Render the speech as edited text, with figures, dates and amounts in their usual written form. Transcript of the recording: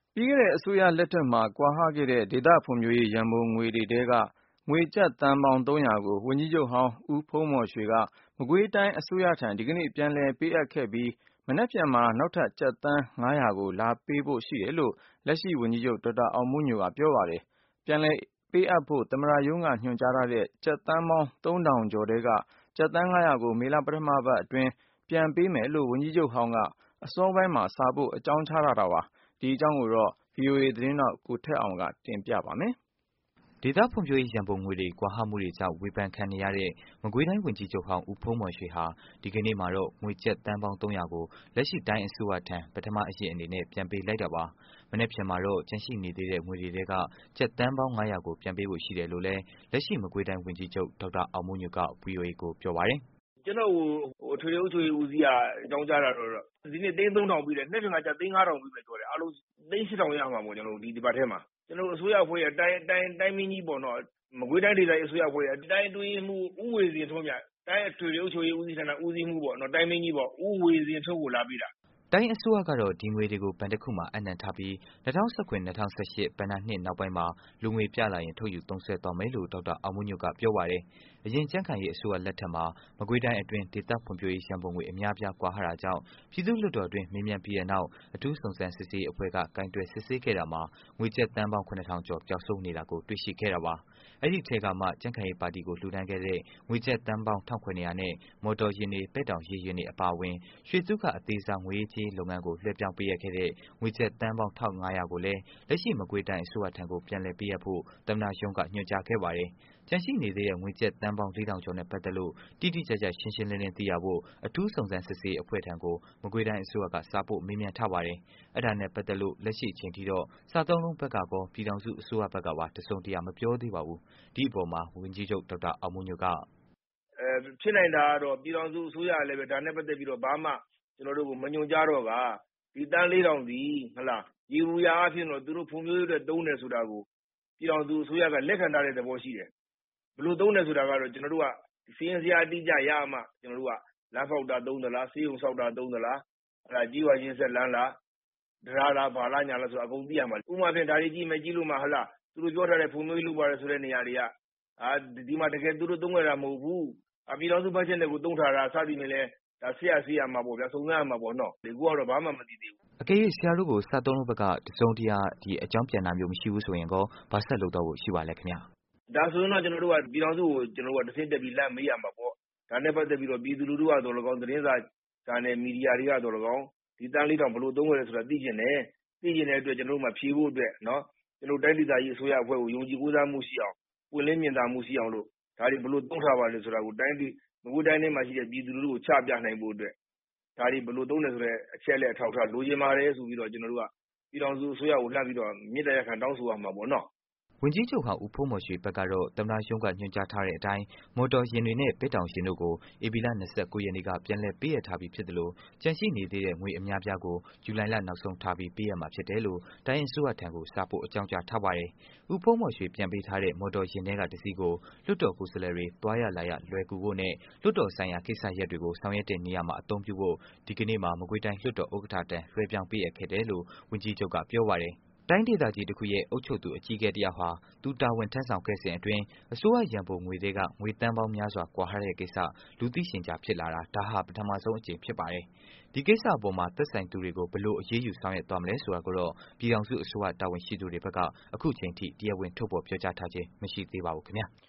ပြီးခဲ့တဲ့အစိုးရလက်ထက်မှာကွာဟခဲ့တဲ့ဒေသဖွံ့ဖြိုးရေးရန်ပုံငွေတွေထဲကငွေကျပ်သန်းပေါင်း300ကိုဝန်ကြီးချုပ်ဟောင်းဦးဖုန်းမော်ရွှေကမကွေးတိုင်းအစိုးရထံဒီကနေ့ပြန်လည်ပေးအပ်ခဲ့ပြီးမနက်ဖြန်မှာနောက်ထပ်ကျပ်သန်း900ကိုလာပေးဖို့ရှိတယ်လို့လက်ရှိဝန်ကြီးချုပ်ဒေါက်တာအောင်မိုးညိုကပြောပါတယ်။ပြန်လည်ပေးအပ်ဖို့သမ္မတရုံးကညွှန်ကြားထားတဲ့ကျပ်သန်းပေါင်း3000ကျော်ထဲကကျပ်သန်း900ကိုမေလပထမပတ်အတွင်းပြန်ပေးမယ်လို့ဝန်ကြီးချုပ်ဟောင်းကအစောပိုင်းမှာစာပို့အကြောင်းကြားထားတာပါ။ဒီအကြောင်းကိုတော့ VOA သတင်းထောက်ကိုထက်အောင်ကတင်ပြပါမယ်။ဒေသဖွံ့ဖြိုးရေးရန်ပုံငွေတွေကွာဟမှုတွေကြောင့်ဝေဖန်ခံနေရတဲ့မကွေးတိုင်းဝန်ကြီးချုပ်ဟောင်းဦးဖုန်းမော်ရွှေဟာဒီကနေ့မှာတော့ငွေကျပ်သန်းပေါင်း300ကိုလက်ရှိတိုင်းအစိုးရထံပထမအရင်အနေနဲ့ပြန်ပေးလိုက်တာပါ။မနေ့ဖြန်မှာတော့ကျန်ရှိနေသေးတဲ့ငွေတွေထဲကကျပ်သန်းပေါင်း900ကိုပြန်ပေးဖို့ရှိတယ်လို့လည်းလက်ရှိမကွေးတိုင်းဝန်ကြီးချုပ်ဒေါက်တာအောင်မိုးညိုက VOA ကိုပြောပါတယ်။ကျွန်တော်အထွေထွေအုပ်ချုပ်ရေးဦးစီးကအကြောင်းကြားတာတော့ဒီနေ့သိန်း3000ပြီးတယ်နေ့ဖြန်ကကျသိန်း9000ပြီးမယ်ပြောတယ်အားလုံးသိန်း8000ရမှာပေါ့ကျွန်တော်ဒီဘက်ထဲမှာကျွန်တော်အစိုးရအဖွဲ့ရဲ့တိုင်းမင်းကြီးပေါ့နော်မကွေးတိုင်းဒေသကြီးအစိုးရအဖွဲ့ရဲ့တိုင်းတွင်းမှုဥဝေစဉ်ထုံးမြတိုင်းအထွေထွေအုပ်ချုပ်ရေးဦးစီးဌာနဦးစီးမှုပေါ့နော်တိုင်းမင်းကြီးပေါ့ဥဝေစဉ်ထုံးကိုလာပြီးတာတိုင်းအစိုးရကတော့ဒီငွေတွေကိုဘဏ်တစ်ခုမှာအနှံထားပြီး2019-2018ဘဏ္ဍာနှစ်နောက်ပိုင်းမှာလူငွေပြလာရင်ထုတ်ယူသုံးစွဲသွားမယ်လို့ဒေါက်တာအောင်မိုးညိုကပြောပါတယ်။အရင်ကြံ့ခိုင်ရေးအစိုးရလက်ထက်မှာမကွေးတိုင်းအတွင်းဒေသဖွံ့ဖြိုးရေးရန်ပုံငွေအများပြားကွာဟတာကြောင့်ပြည်သူ့လွှတ်တော်အတွင်းမေးမြန်းပြီးတဲ့နောက်အထူးစုံစမ်းစစ်ဆေးရေးအဖွဲ့ကကိုင်တွယ်စစ်ဆေးခဲ့တာမှာငွေကျပ်သန်းပေါင်း9000ကျော်ပျောက်ဆုံးနေတာကိုတွေ့ရှိခဲ့တာပါ။အဲ့ဒီထဲကမှကြံ့ခိုင်ရေးပါတီကိုလှူဒန်းခဲ့တဲ့ငွေကျပ်သန်းပေါင်း1900နဲ့မော်တော်ယာဉ်တွေပဲ့တောင်ရေယာဉ်တွေအပါအဝင်ရွှေစုကအသေးစားငွေကြေးလုပ်ငန်းကိုလွှဲပြောင်းပေးရခဲ့တဲ့ငွေကျပ်သန်းပေါင်း1500ကိုလည်းလက်ရှိမကွေးတိုင်းအစိုးရထံကိုပြန်လည်ပေးအပ်ဖို့သမ္မတရုံးကညွှန်ကြားခဲ့ပါတယ်။ကျန်ရှိနေသေးတဲ့ငွေကျပ်သန်းပေါင်း4000ကျော်နဲ့ပတ်သက်လို့တိတိကျကျရှင်းရှင်းလင်းလင်းသိရဖို့အထူးစုံစမ်းစစ်ဆေးအဖွဲ့ထံကိုမကွေးတိုင်းအစိုးရကစာပို့မေးမြန်းထားပါတယ်။အဲ့ဒါနဲ့ပတ်သက်လို့လက်ရှိအချိန်ထိတော့စားသုံးလုံးဘက်ကကောပြည်ထောင်စုအစိုးရဘက်ကပါတစုံတရာမပြောသေးပါဘူး။ဒီအပေါ်မှာဝန်ကြီးချုပ်ဒေါက်တာအောင်မိုးညိုကဖြစ်နိုင်တာကတော့ပြည်ထောင်စုအစိုးရလည်းပဲဒါနဲ့ပတ်သက်ပြီးတော့ဘာမှကျွန်တော်တို့ကိုမညွှန်ကြားတော့ကဒီတန်း4000ဒီဟလာရေဘူးရာအဖြစ်တော့သူတို့ဖွံ့ဖြိုးရေးအတွက်သုံးတယ်ဆိုတာကိုပြည်ထောင်စုအစိုးရကလက်ခံထားတဲ့သဘောရှိတယ်ဘယ်လိုသုံးတယ်ဆိုတာကတော့ကျွန်တော်တို့ကစီရင်စရာအတိအကျရမှကျွန်တော်တို့ကလမ်းဖောက်တာသုံးသလားစေးုံဆောက်တာသုံးသလားဟလာကြီးဝါရင်းဆက်လမ်းလားတရားလားဘာလားညာလားဆိုအကုန်သိရမှာဥပမာဖြင့်ဒါတွေကြည့်မယ်ကြည့်လို့မှဟလာသူတို့ပြောထားတဲ့ဖွံ့ဖြိုးရေးလုပ်ပါတယ်ဆိုတဲ့နေရာတွေကဒီမှာတကယ်သူတို့သုံးရတာမဟုတ်ဘူးပြည်တော်စုဘတ်ဂျက်နဲ့ကိုသုံးထားတာစသည်နဲ့လဲဒါဆေးရမှာပေါ့ဗျာစုံစမ်းရမှာပေါ့နော်ဒီကူကတော့ဘာမှမသိသေးဘူးအကယ်၍ဆရာတို့ကိုစားသုံးလုံးဘက်ကတစုံတရာဒီအကြောင်းပြန်တာမျိုးမရှိဘူးဆိုရင်ကောဘာဆက်လုပ်တော့ဖို့ရှိပါလဲခင်ဗျာဒါဆိုရင်တော့ကျွန်တော်တို့ကပြည်တော်စုကိုကျွန်တော်တို့ကတစ်ဆင့်တက်ပြီးလက်မေးရမှာပေါ့ဒါနဲ့ပတ်သက်ပြီးတော့ပြည်သူလူထုကတော့၎င်းသတင်းစာနဲ့မီဒီယာတွေကတော့၎င်းဒီတန်းလေးတောင်ဘလို့သုံးရလဲဆိုတာသိကျင်တယ်တဲ့အတွက်ကျွန်တော်တို့မှဖြေဖို့အတွက်နော်ကျွန်တော်တိုင်းဒေသကြီးအစိုးရအဖွဲ့ကိုယုံကြည်ကိုးစားမှုရှိအောင်ပွင့်လင်းမြင်သာမှုရှိအောင်လို့ဒါတွေဘလို့သုံးထားပါလဲဆိုတာကိုတိုင်းပြည်မကွေးတိုင်းထဲမှာရှိတဲ့ပြည်သူလူထုကိုချပြနိုင်ဖို့အတွက်ဒါတွေဘလို့သုံးတယ်ဆိုတဲ့အချက်လက်အထောက်ထားလိုချင်ပါတယ်ဆိုပြီးတော့ကျွန်တော်တို့ကပြည်တော်စုအစိုးရကိုလှမ်းပြီးတော့မြစ်တရားခံတောင်းဆိုရမှာပေါ့နော်ဝန်ကြီးချုပ်ဟောင်းဦးဖုန်းမော်ရွှေဘက်ကတော့သမ္မတရုံးကညွှန်ကြားထားတဲ့အတိုင်းမော်တော်ယာဉ်တွေနဲ့ပဲ့တောင်ယာဉ်တို့ကိုဧပြီလ29ရက်နေ့ကပြန်လည်ပေးအပ်ထားပြီးဖြစ်တယ်လို့ကြန့်ရှိနေသေးတဲ့ငွေအများပြားကိုဇူလိုင်လနောက်ဆုံးထားပြီးပေးရမှာဖြစ်တယ်လို့တိုင်းအစိုးရထံကိုစာပို့အကြောင်းကြားထားပါတယ်။ဦးဖုန်းမော်ရွှေပြန်ပေးထားတဲ့မော်တော်ယာဉ်တွေကတစ်စီးကိုလွှတ်တော်ကိုယ်စားလှယ်တွေတွားရလာရလွယ်ကူဖို့နဲ့လွှတ်တော်ဆိုင်ရာကိစ္စရပ်တွေကိုဆောင်ရွက်တဲ့နေရာမှာအသုံးပြုဖို့ဒီကနေ့မှာမကွေးတိုင်းလွှတ်တော်ဥက္ကဋ္ဌတန်းလွှဲပြောင်းပေးအပ်ခဲ့တယ်လို့ဝန်ကြီးချုပ်ကပြောပါတယ်။တိုင်းဒေသကြီးတစ်ခုရဲ့အုပ်ချုပ်သူအကြီးအကဲတယောက်ဟာသူတာဝန်ထမ်းဆောင်ခဲ့စဉ်အတွင်းအစိုးရရန်ပုံငွေတွေကငွေတန်းပေါင်းများစွာကွာဟတဲ့ကိစ္စလူသိရှင်ကြားဖြစ်လာတာဒါဟာပထမဆုံးအကြိမ်ဖြစ်ပါတယ်။ဒီကိစ္စအပေါ်မှာသက်ဆိုင်သူတွေကိုဘယ်လိုအရေးယူဆောင်ရွက်သွားမလဲဆိုတာကိုတော့ပြည်ထောင်စုအစိုးရတာဝန်ရှိသူတွေဘက်ကအခုချိန်ထိတရားဝင်ထုတ်ဖော်ပြောကြားထားခြင်းမရှိသေးပါဘူးခင်ဗျာ။